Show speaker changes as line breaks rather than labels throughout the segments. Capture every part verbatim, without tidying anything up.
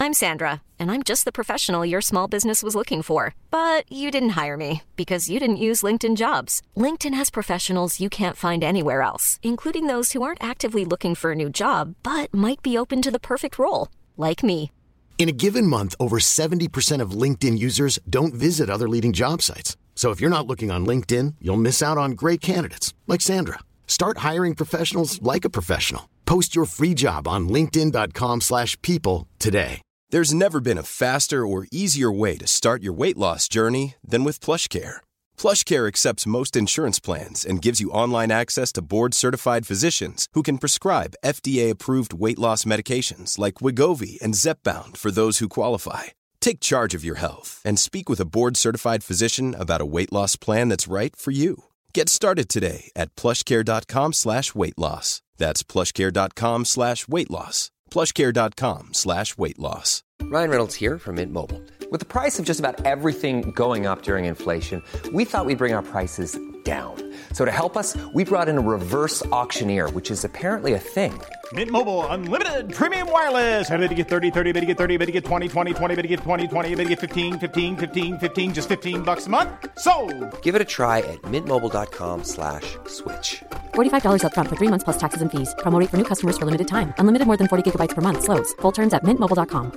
I'm Sandra, and I'm just the professional your small business was looking for. But you didn't hire me because you didn't use LinkedIn Jobs. LinkedIn has professionals you can't find anywhere else, including those who aren't actively looking for a new job, but might be open to the perfect role, like me.
In a given month, over seventy percent of LinkedIn users don't visit other leading job sites. So if you're not looking on LinkedIn, you'll miss out on great candidates like Sandra. Start hiring professionals like a professional. Post your free job on linkedin dot com slash people today.
There's never been a faster or easier way to start your weight loss journey than with PlushCare. PlushCare accepts most insurance plans and gives you online access to board-certified physicians who can prescribe F D A-approved weight loss medications like Wegovy and Zepbound for those who qualify. Take charge of your health and speak with a board-certified physician about a weight loss plan that's right for you. Get started today at plushcare.com slash weight loss. That's plushcare.com slash weight loss. plushcare.com slash weight loss.
Ryan Reynolds here from Mint Mobile. With the price of just about everything going up during inflation, we thought we'd bring our prices down. So to help us, we brought in a reverse auctioneer, which is apparently a thing.
Mint Mobile Unlimited Premium Wireless. How to get thirty, thirty, how to get thirty, how to get twenty, twenty, twenty, how to get twenty, twenty, how to get fifteen, fifteen, fifteen, fifteen, just fifteen bucks a month? Sold!
Give it a try at mintmobile.com slash switch.
forty-five dollars up front for three months plus taxes and fees. Promo rate for new customers for limited time. Unlimited more than forty gigabytes per month. Slows full terms at mint mobile dot com.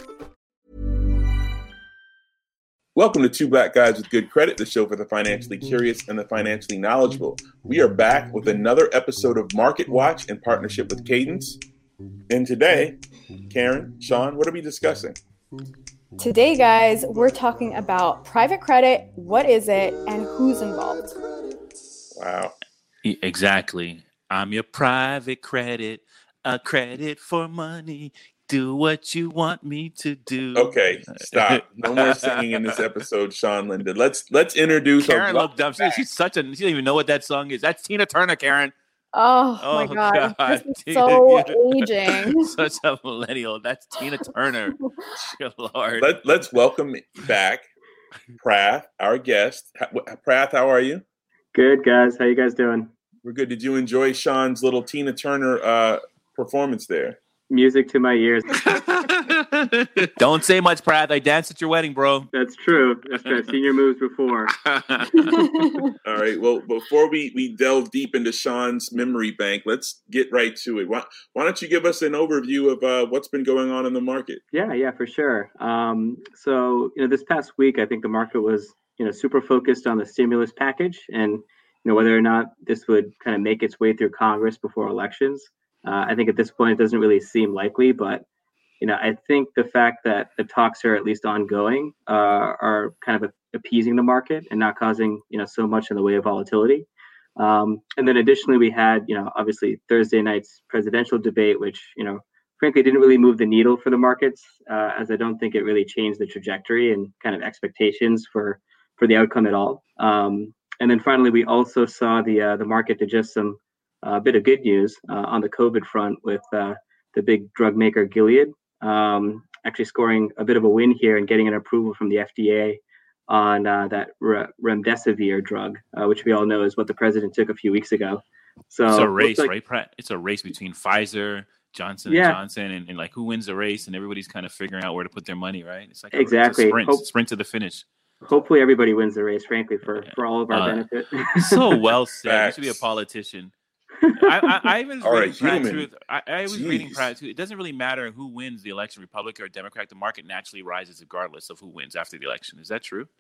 Welcome to Two Black Guys with Good Credit, the show for the financially curious and the financially knowledgeable. We are back with another episode of Market Watch in partnership with Cadence. And today, Karen, Sean, what are we discussing?
Today, guys, we're talking about private credit. What is it and who's involved?
Wow.
Exactly. I'm your private credit, a credit for money. Do what you want me to do.
Okay, stop. No more singing in this episode, Sean Linda. Let's let's introduce
Karen.
Our
Looked dumb. She, she's such a. She doesn't even know what that song is. That's Tina Turner, Karen.
Oh,
Oh,
my God.
God.
This is so aging.
Such a millennial. That's Tina Turner. Good Lord.
Let, let's welcome back Prath, our guest. Prath, how are you?
Good, guys. How you guys doing?
We're good. Did you enjoy Sean's little Tina Turner uh, performance there?
Music to my ears.
Don't say much, Pratt. I danced at your wedding, bro.
That's true. That's true. I've seen your moves before.
All right. Well, before we, we delve deep into Sean's memory bank, let's get right to it. Why, why don't you give us an overview of uh, what's been going on in the market?
Yeah, yeah, for sure. Um, so, you know, this past week, I think the market was, you know, super focused on the stimulus package and, you know, whether or not this would kind of make its way through Congress before elections. Uh, I think at this point, it doesn't really seem likely, but, you know, I think the fact that the talks are at least ongoing uh, are kind of appeasing the market and not causing, you know, so much in the way of volatility. Um, and then additionally, we had, you know, obviously Thursday night's presidential debate, which, you know, frankly, didn't really move the needle for the markets, uh, as I don't think it really changed the trajectory and kind of expectations for, for the outcome at all. Um, and then finally, we also saw the uh, the market digest some a uh, bit of good news uh, on the COVID front with uh, the big drug maker Gilead um, actually scoring a bit of a win here and getting an approval from the F D A on uh, that re- remdesivir drug, uh, which we all know is what the president took a few weeks ago. So
it's a race,
like,
right, Pratt? It's a race between Pfizer, Johnson
yeah.
and Johnson, and, and like who wins the race, and everybody's kind of figuring out where to put their money, right? It's like a,
exactly
it's a sprint,
Hope-
sprint to the finish.
Hopefully, everybody wins the race. Frankly, for, for all of our uh, benefit.
So well said. You should be a politician. I, I, I was
All
reading
right,
Pratt
human.
too. I, I was
Jeez.
reading Pratt too. It doesn't really matter who wins the election, Republican or Democrat. The market naturally rises regardless of who wins after the election. Is that true?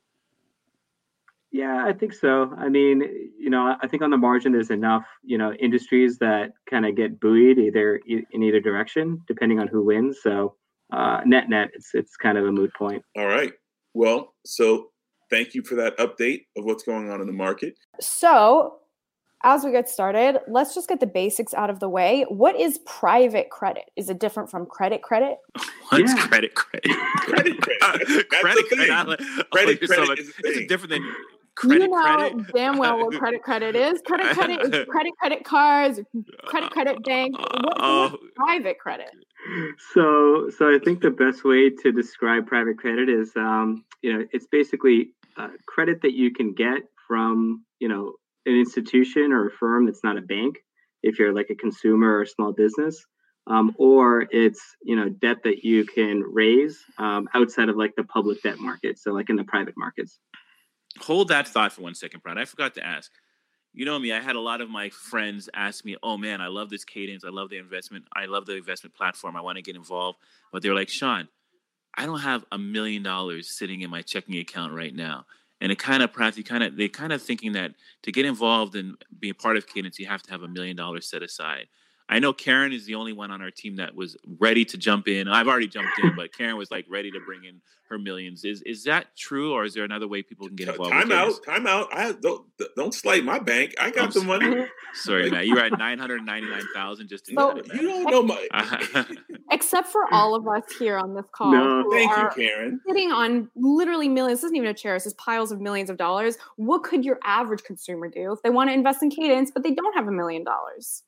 Yeah, I think so. I mean, you know, I think on the margin there's enough, you know, industries that kind of get buoyed either in either direction, depending on who wins. So uh, net net, it's it's kind of a moot point.
All right. Well, so thank you for that update of what's going on in the market.
So as we get started, let's just get the basics out of the way. What is private credit? Is it different from credit credit?
What's
Yeah.
credit credit?
Credit credit. That's, that's
credit
the thing.
credit. I like-
Credit
oh, you're so
credit
much-
is the
It's
thing.
different than credit
you know
credit.
damn well what credit credit is. Credit credit is credit credit cards, credit credit bank. What,
Oh.
what's private credit?
So, so I think the best way to describe private credit is, um, you know, it's basically uh, credit that you can get from, you know, an institution or a firm that's not a bank, if you're like a consumer or a small business, um, or it's, you know, debt that you can raise um, outside of like the public debt market. So like in the private markets.
Hold that thought for one second, Prad. I forgot to ask. You know me, I had a lot of my friends ask me, oh man, I love this cadence. I love the investment. I love the investment platform. I want to get involved. But they're like, Sean, I don't have a million dollars sitting in my checking account right now. And it kind of practically kind of, they kind of thinking that to get involved and be a part of Cadence, you have to have a million dollars set aside. I know Karen is the only one on our team that was ready to jump in. I've already jumped in, but Karen was like ready to bring in her millions. Is is that true, or is there another way people can get involved?
Time out, time out. I don't don't slight my bank. I got I'm the sorry. money.
Sorry, Matt. You're at nine hundred ninety-nine thousand just to
so,
it,
you don't know my.
Except for all of us here on this call.
No,
thank you, Karen.
Sitting on literally millions. This isn't even a chair. This is piles of millions of dollars. What could your average consumer do if they want to invest in Cadence, but they don't have a million dollars?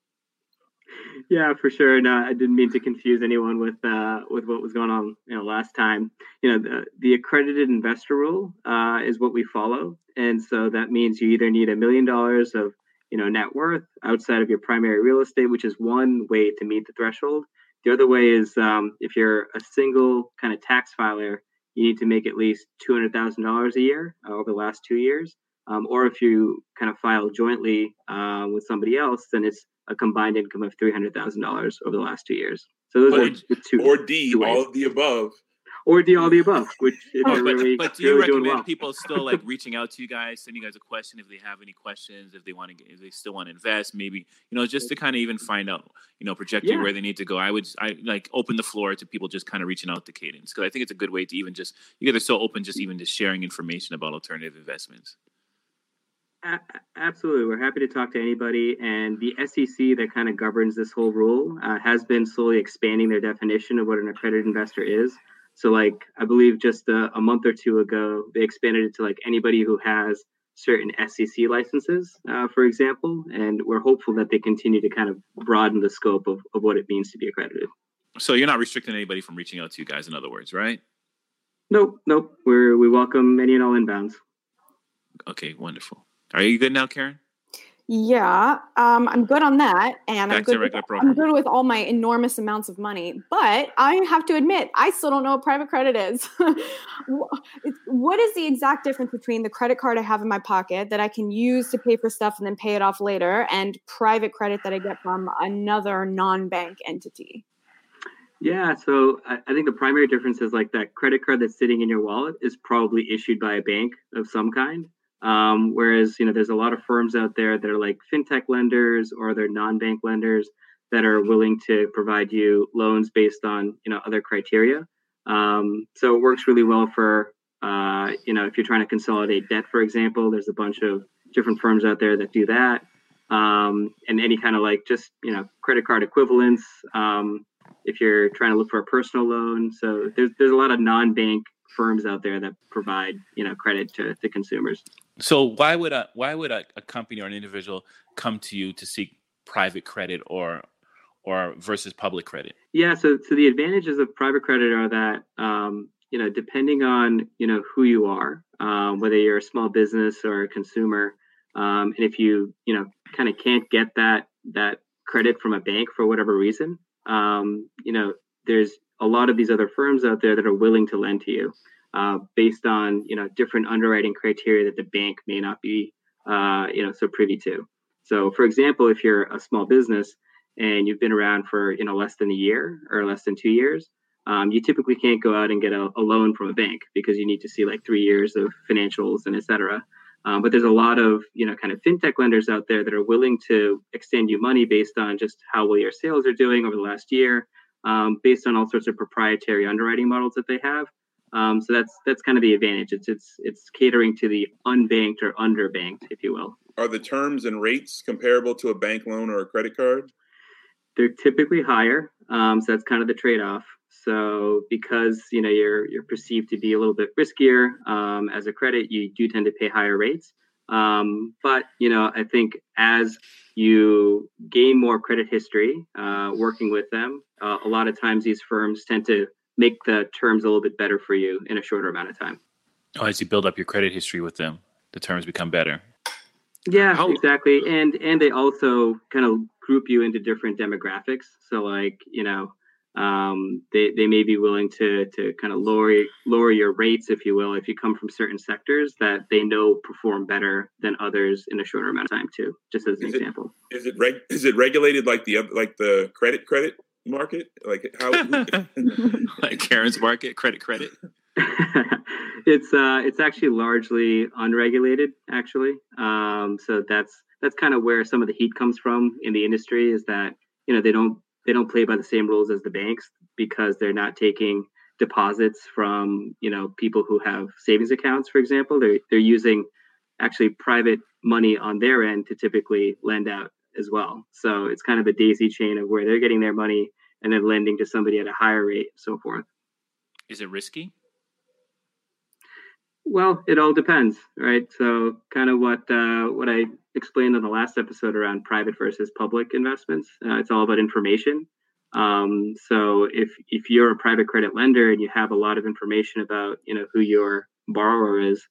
Yeah, for sure. No, I didn't mean to confuse anyone with uh, with what was going on, you know, last time. You know, the, the accredited investor rule uh, is what we follow, and so that means you either need a million dollars of, you know, net worth outside of your primary real estate, which is one way to meet the threshold. The other way is um, if you're a single kind of tax filer, you need to make at least two hundred thousand dollars a year uh, over the last two years. Um, or if you kind of file jointly uh, with somebody else, then it's a combined income of three hundred thousand dollars over the last two years. So those
or,
are the two.
Or D,
two
all of the above.
Or D, all of the above, which if
oh,
they're
but,
really,
but do you
really doing
recommend
well.
people still like reaching out to you guys, sending you guys a question if they have any questions, if they want to, get, if they still want to invest, maybe, you know, just to kind of even find out, you know, projecting
Yeah.
where they need to go. I would, I like open the floor to people just kind of reaching out to Cadence, because I think it's a good way to even just, you guys are so open, just even just sharing information about alternative investments.
A- absolutely. We're happy to talk to anybody. And the S E C that kind of governs this whole rule uh, has been slowly expanding their definition of what an accredited investor is. So like, I believe just a, a month or two ago, they expanded it to like anybody who has certain S E C licenses, uh, for example. And we're hopeful that they continue to kind of broaden the scope of, of what it means to be accredited.
So you're not restricting anybody from reaching out to you guys, in other words, right?
Nope. Nope. We're, we welcome any and all inbounds.
Okay, wonderful. Are you good now, Karen?
Yeah, um, I'm good on that, and
Back
I'm
to
good.
regular
With,
program.
I'm good with all my enormous amounts of money. But I have to admit, I still don't know what private credit is. What is the exact difference between the credit card I have in my pocket that I can use to pay for stuff and then pay it off later, and private credit that I get from another non-bank entity?
Yeah, so I, I think the primary difference is like that credit card that's sitting in your wallet is probably issued by a bank of some kind. Um, whereas, you know, there's a lot of firms out there that are like fintech lenders or they're non-bank lenders that are willing to provide you loans based on, you know, other criteria. Um, so it works really well for, uh, you know, if you're trying to consolidate debt, for example, there's a bunch of different firms out there that do that. Um, and any kind of like just, you know, credit card equivalents. Um, if you're trying to look for a personal loan. So there's, there's a lot of non-bank firms out there that provide, you know, credit to, to consumers.
So why would a why would a, a company or an individual come to you to seek private credit or or versus public credit?
Yeah, so so the advantages of private credit are that um, you know, depending on, you know, who you are, um, whether you're a small business or a consumer, um, and if you you know kind of can't get that that credit from a bank for whatever reason, um, you know, there's a lot of these other firms out there that are willing to lend to you. Uh, based on, you know, different underwriting criteria that the bank may not be, uh, you know, so privy to. So, for example, if you're a small business and you've been around for, you know, less than a year or less than two years, um, you typically can't go out and get a, a loan from a bank because you need to see like three years of financials and et cetera. Um, but there's a lot of, you know, kind of fintech lenders out there that are willing to extend you money based on just how well your sales are doing over the last year, um, based on all sorts of proprietary underwriting models that they have. Um, so that's that's kind of the advantage. It's it's it's catering to the unbanked or underbanked, if you will.
Are the terms and rates comparable to a bank loan or a credit card?
They're typically higher. Um, so that's kind of the trade-off. So because, you know, you're you're perceived to be a little bit riskier um, as a credit, you do tend to pay higher rates. Um, but, you know, I think as you gain more credit history uh, working with them, uh, a lot of times these firms tend to make the terms a little bit better for you in a shorter amount of time.
Oh, as you build up your credit history with them, the terms become better.
Yeah,
How-
exactly. And and they also kind of group you into different demographics. So like, you know, um, they, they may be willing to to kind of lower lower your rates, if you will, if you come from certain sectors that they know perform better than others in a shorter amount of time too, just as an
Is
example.
It, is it reg, is it regulated like the other- like the credit credit market? Like how
like Karen's market, credit credit.
it's uh it's actually largely unregulated, actually. Um, so that's that's kind of where some of the heat comes from in the industry, is that, you know, they don't they don't play by the same rules as the banks, because they're not taking deposits from, you know, people who have savings accounts, for example. They're they're using actually private money on their end to typically lend out as well. So it's kind of a daisy chain of where they're getting their money and then lending to somebody at a higher rate, so forth.
Is it risky?
Well, it all depends, right? So kind of what uh, what I explained on the last episode around private versus public investments. Uh, it's all about information. Um, so if if you're a private credit lender and you have a lot of information about, you know, who your borrower is,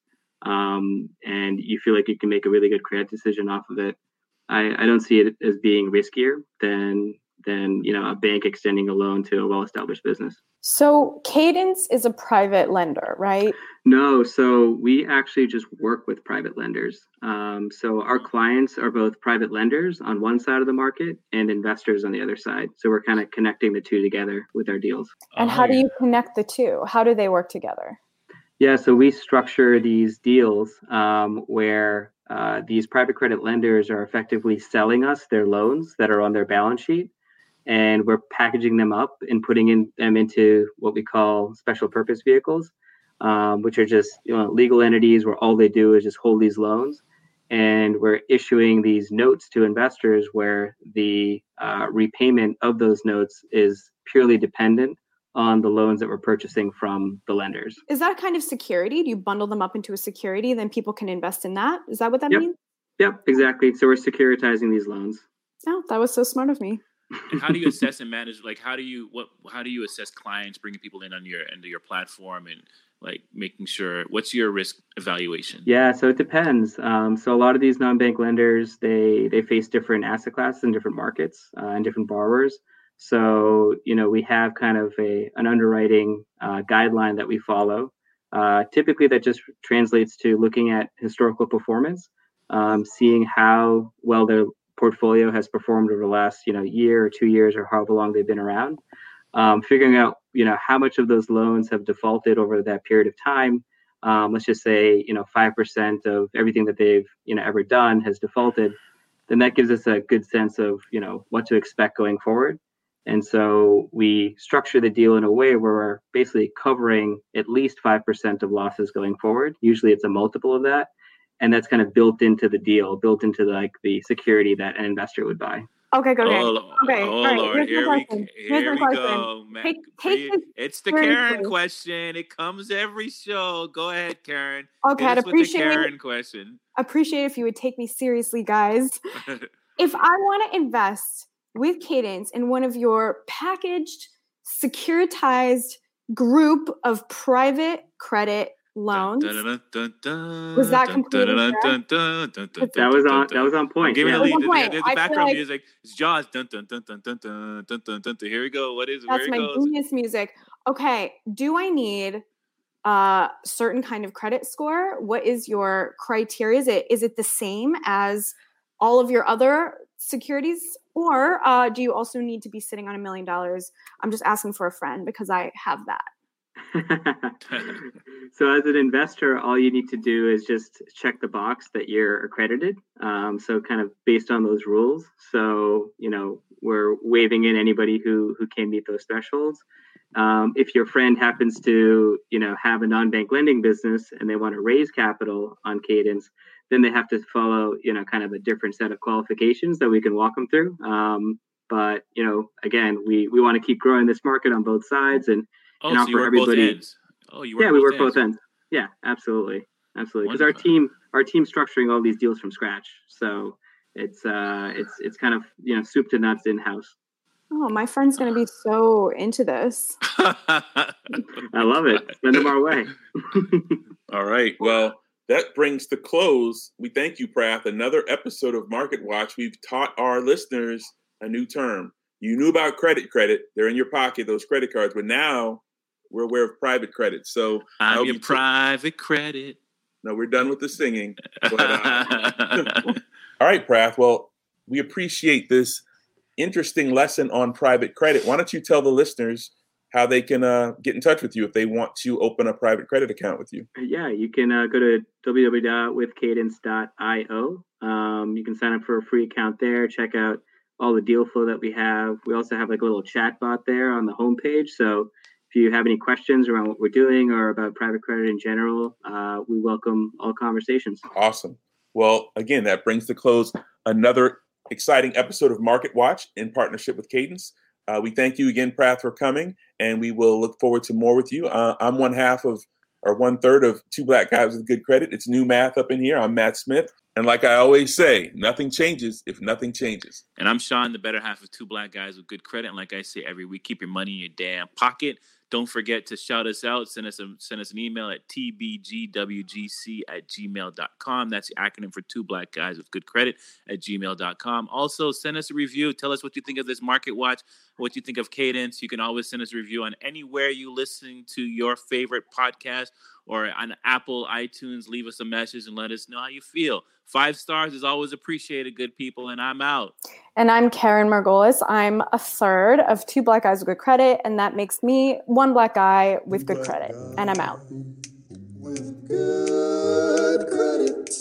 um, and you feel like you can make a really good credit decision off of it, I, I don't see it as being riskier than than you know, a bank extending a loan to a well-established business.
So Cadence is a private lender, right?
No, so we actually just work with private lenders. Um, so our clients are both private lenders on one side of the market and investors on the other side. So we're kind of connecting the two together with our deals.
And how do you connect the two? How do they work together?
Yeah, so we structure these deals um, where uh, these private credit lenders are effectively selling us their loans that are on their balance sheet. And we're packaging them up and putting in, them into what we call special purpose vehicles, um, which are just, you know, legal entities where all they do is just hold these loans. And we're issuing these notes to investors where the uh, repayment of those notes is purely dependent on the loans that we're purchasing from the lenders.
Is that a kind of security? Do you bundle them up into a security, then people can invest in that? Is that what that
Yep.
means?
Yep, exactly. So we're securitizing these loans.
Oh, that was so smart of me.
And how do you assess and manage? Like, how do you what? How do you assess clients, bringing people in on your into your platform, and like making sure? What's your risk evaluation?
Yeah, so it depends. Um, so a lot of these non-bank lenders, they they face different asset classes and different markets uh, and different borrowers. So, you know, we have kind of a an underwriting uh, guideline that we follow. Uh, typically, that just translates to looking at historical performance, um, seeing how well their portfolio has performed over the last, you know, year or two years or however long they've been around, um, figuring out, you know, how much of those loans have defaulted over that period of time. Um, let's just say, you know, five percent of everything that they've, you know, ever done has defaulted. Then that gives us a good sense of, you know, what to expect going forward. And so we structure the deal in a way where we're basically covering at least five percent of losses going forward. Usually it's a multiple of that. And that's kind of built into the deal, built into the, like the security that an investor would buy.
Okay, go ahead.
Oh,
okay,
oh
all right.
Lord,
Here's
here
my
we,
question.
here
Here's
we
my question.
go. Man,
Take, take this
it's the
seriously.
Karen question. It comes every show. Go ahead, Karen.
Okay,
Hit
I'd
us with the
appreciate
Karen question.
appreciate if you would take me seriously, guys. If I want to invest with Cadence in one of your packaged, securitized group of private credit loans, was that completely correct?
That was on. That was on point.
Give me
Yeah.
the lead.
That was on point.
The, the, the
I feel
background
like-
music. It's Jaws. Dun dun dun dun dun dun dun dun dun. Here we go. What is?
That's
Where it
my
goes?
genius music. Okay, do I need a certain kind of credit score? What is your criteria? Is it is it the same as all of your other securities, or uh, do you also need to be sitting on a million dollars? I'm just asking for a friend because I have that.
So as an investor, all you need to do is just check the box that you're accredited. Um, so kind of based on those rules. So, you know, we're waiving in anybody who who can meet those thresholds. Um, if your friend happens to, you know, have a non-bank lending business and they want to raise capital on Cadence, then they have to follow, you know, kind of a different set of qualifications that we can walk them through. Um, but, you know, again, we we want to keep growing this market on both sides and,
Oh,
and
so
offer
you work
everybody.
both ends. Oh, you work
Yeah,
both
we work
ends.
both ends. Yeah, absolutely, absolutely. Because our
Wonderful.
team, our team structuring all these deals from scratch. So it's uh, it's it's kind of, you know, soup to nuts in house.
Oh, my friend's going to be so into this.
I love it. Send them our way.
All right. Well, that brings to close. We thank you, Prath. Another episode of Market Watch. We've taught our listeners a new term. You knew about credit credit. They're in your pocket, those credit cards. But now we're aware of private credit. So
I'm your private t- credit.
No, we're done with the singing. But, uh, all right, Prath. Well, we appreciate this interesting lesson on private credit. Why don't you tell the listeners how they can uh, get in touch with you if they want to open a private credit account with you?
Yeah, you can uh, go to w w w dot with cadence dot io. Um, you can sign up for a free account there. Check out all the deal flow that we have. We also have like a little chat bot there on the homepage. So if you have any questions around what we're doing or about private credit in general, uh, we welcome all conversations.
Awesome. Well, again, that brings to close another exciting episode of Market Watch in partnership with Cadence. Uh, we thank you again, Prath, for coming, and we will look forward to more with you. Uh, I'm one half of, or one third of Two Black Guys with Good Credit. It's new math up in here. I'm Matt Smith. And like I always say, nothing changes if nothing changes.
And I'm Sean, the better half of Two Black Guys with Good Credit. And like I say every week, keep your money in your damn pocket. Don't forget to shout us out. Send us a, send us an email at t b g w g c at gmail dot com. That's the acronym for Two Black Guys with Good Credit at gmail dot com. Also, send us a review. Tell us what you think of this Market Watch, what you think of Cadence. You can always send us a review on anywhere you listen to your favorite podcast, or on Apple, iTunes. Leave us a message and let us know how you feel. Five stars is always appreciated, good people, and I'm out.
And I'm Karen Margolis. I'm a third of Two Black Guys with Good Credit, and that makes me one black guy with good credit. And I'm out. With good credit.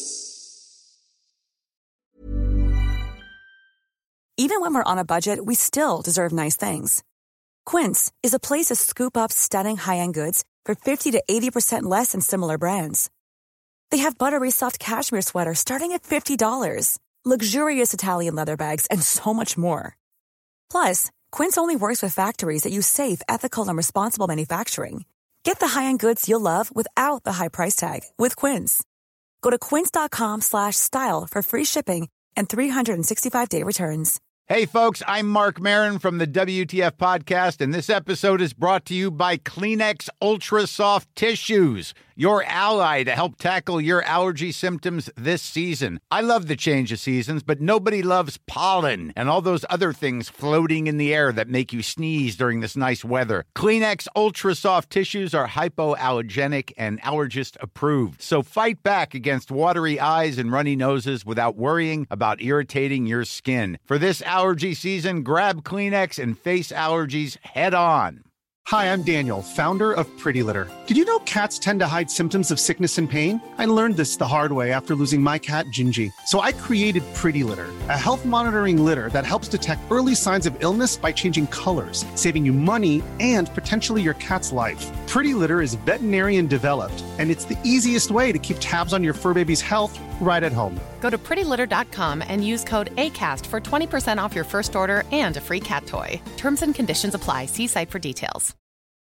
Even when we're on a budget, we still deserve nice things. Quince is a place to scoop up stunning high-end goods for fifty to eighty percent less than similar brands. They have buttery soft cashmere sweaters starting at fifty dollars, luxurious Italian leather bags, and so much more. Plus, Quince only works with factories that use safe, ethical, and responsible manufacturing. Get the high-end goods you'll love without the high price tag with Quince. Go to quince.com slash style for free shipping and three sixty-five day returns.
Hey, folks, I'm Mark Maron from the W T F Podcast, and this episode is brought to you by Kleenex Ultra Soft Tissues, your ally to help tackle your allergy symptoms this season. I love the change of seasons, but nobody loves pollen and all those other things floating in the air that make you sneeze during this nice weather. Kleenex Ultra Soft Tissues are hypoallergenic and allergist approved, so fight back against watery eyes and runny noses without worrying about irritating your skin. For this allergy season, grab Kleenex and face allergies head on.
Hi, I'm Daniel, founder of Pretty Litter. Did you know cats tend to hide symptoms of sickness and pain? I learned this the hard way after losing my cat, Gingy. So I created Pretty Litter, a health monitoring litter that helps detect early signs of illness by changing colors, saving you money and potentially your cat's life. Pretty Litter is veterinarian developed, and it's the easiest way to keep tabs on your fur baby's health right at home.
Go to pretty litter dot com and use code ACAST for twenty percent off your first order and a free cat toy. Terms and conditions apply. See site for details.